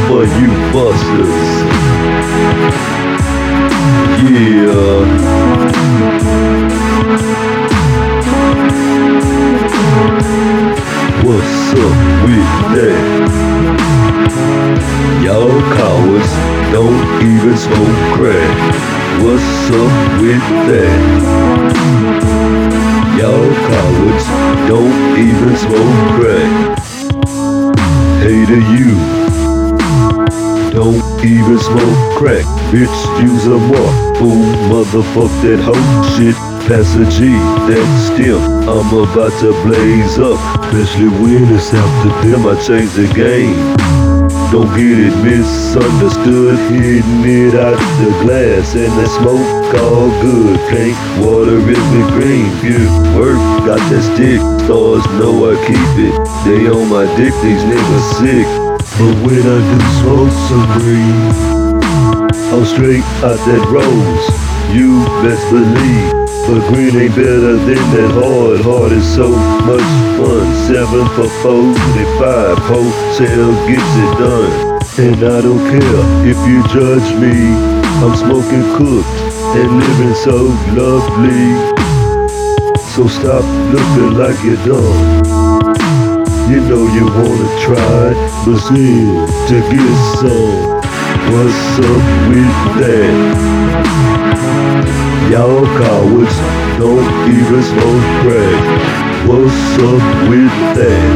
for you busters. Yeah. What's up with that? Y'all cowards don't even smoke crack. What's up with that? Y'all cowards don't even smoke crack. Hey to you, don't even smoke crack. Bitch, use a mark. Fool, motherfuck that hoe shit. Pass a G, that stem, I'm about to blaze up. Especially when it's after them, I change the game. Don't get it misunderstood, hitting it out the glass. And that smoke all good, pink water is the green. Pure work, got that stick, stars know I keep it. They on my dick, these niggas sick. But when I do smoke some green, I'm straight out that rose, you best believe. But green ain't better than that hard. Hard is so much fun. 7 for 45, hotel gets it done. And I don't care if you judge me, I'm smoking cooked and living so lovely. So stop looking like you're dumb. You know you wanna try, but still to get some. What's up with that? Y'all cowards don't even smoke crack. What's up with that?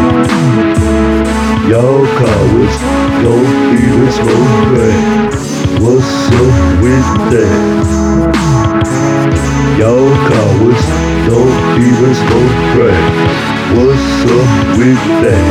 Y'all cowards don't even smoke crack. What's up with that? Y'all cowards don't even smoke crack. What's up with that?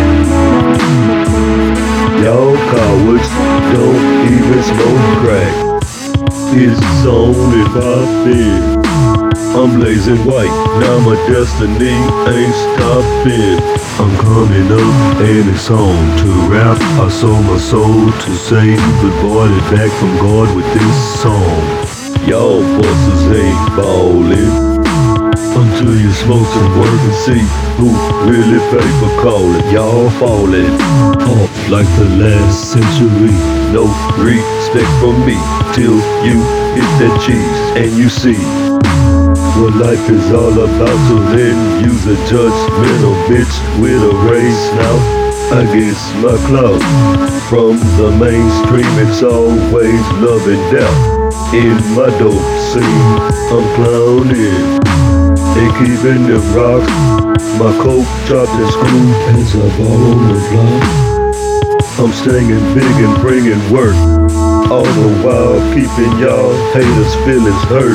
Y'all cowards don't even smoke crack. It's on and poppin'. I'm blazing white, now my destiny ain't stopping. I'm coming up and it's on to rap. I sold my soul to save, but bought it back from God with this song. Y'all busters ain't ballin' until you smoke some work and see who really pay for callin'. Y'all fallin' off like the last century. No respect from me till you hit that cheese and you see what life is all about. So then use a judgmental bitch with a raised snout against my clout. From the mainstream it's always love and doubt. In my dope scene I'm clowning and keeping them rocks. My coke chopped and screwed as I ball on the block. I'm staying big and bringing work, all the while keeping y'all haters' feelings hurt.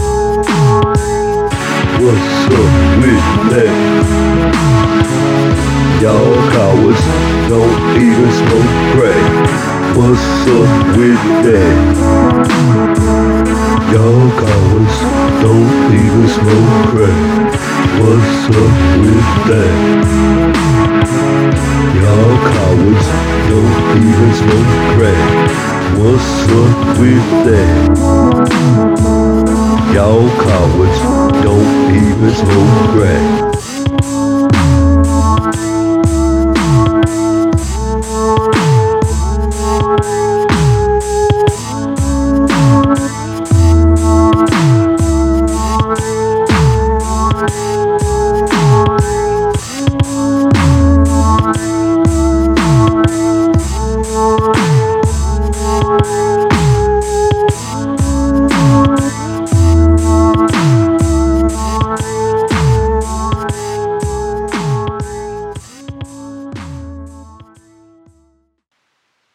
What's up with that? Y'all cowards don't even smoke crack. What's up with that? Y'all cowards don't even smoke crack. What's up with that? Y'all cowards don't even smoke crack. What's up with that? Y'all cowards don't even smoke crack.